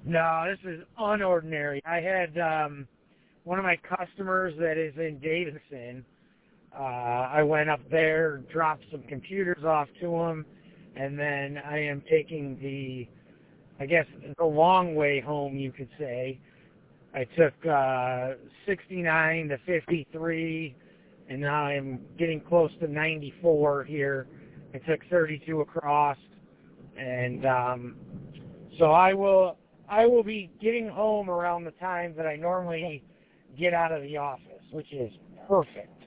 No, this is unordinary. I had one of my customers that is in Davidson. I went up there, dropped some computers off to him, and then I am taking I guess, the long way home, you could say. I took 69 to 53, and now I'm getting close to 94 here. I took 32 across, and so I will be getting home around the time that I normally get out of the office, which is perfect.